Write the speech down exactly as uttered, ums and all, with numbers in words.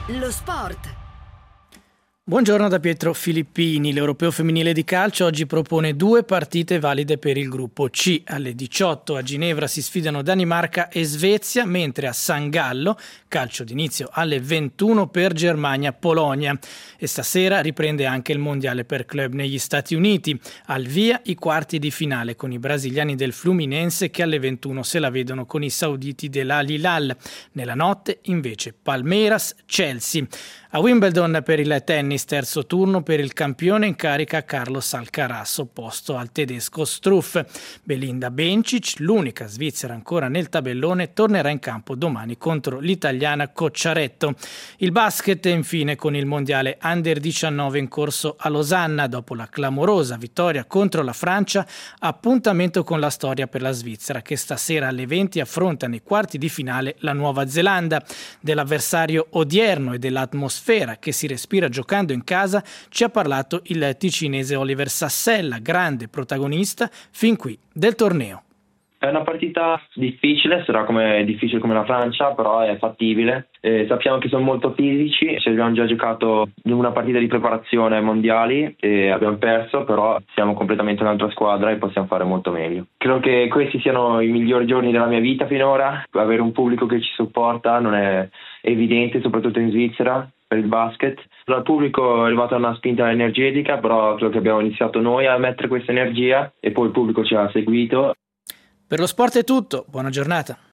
Lo sport. Buongiorno da Pietro Filippini. L'Europeo femminile di calcio oggi propone due partite valide per il gruppo C. Alle diciotto a Ginevra si sfidano Danimarca e Svezia, mentre a San Gallo, calcio d'inizio alle ventuno per Germania-Polonia. E stasera riprende anche il mondiale per club negli Stati Uniti. Al via i quarti di finale con i brasiliani del Fluminense che alle ventuno se la vedono con i sauditi dell'Al Hilal. Nella notte invece Palmeiras-Chelsea. A Wimbledon per il tennis terzo turno per il campione in carica Carlos Alcaraz opposto al tedesco Struff. Belinda Bencic, l'unica svizzera ancora nel tabellone, tornerà in campo domani contro l'italiana Cocciaretto. Il basket infine con il mondiale Under diciannove in corso a Losanna dopo la clamorosa vittoria contro la Francia. Appuntamento con la storia per la Svizzera che stasera alle venti affronta nei quarti di finale la Nuova Zelanda. Dell'avversario odierno e dell'atmosfera che si respira giocando in casa ci ha parlato il ticinese Oliver Sassella, grande protagonista fin qui del torneo. È una partita difficile, sarà come, difficile come la Francia, però è fattibile. Eh, sappiamo che sono molto fisici, ci abbiamo già giocato in una partita di preparazione ai mondiali e abbiamo perso, però siamo completamente un'altra squadra e possiamo fare molto meglio. Credo che questi siano i migliori giorni della mia vita finora, avere un pubblico che ci supporta non è evidente, soprattutto in Svizzera, per il basket. Dal pubblico è arrivata una spinta energetica, però credo che abbiamo iniziato noi a mettere questa energia e poi il pubblico ci ha seguito. Per lo sport è tutto, buona giornata.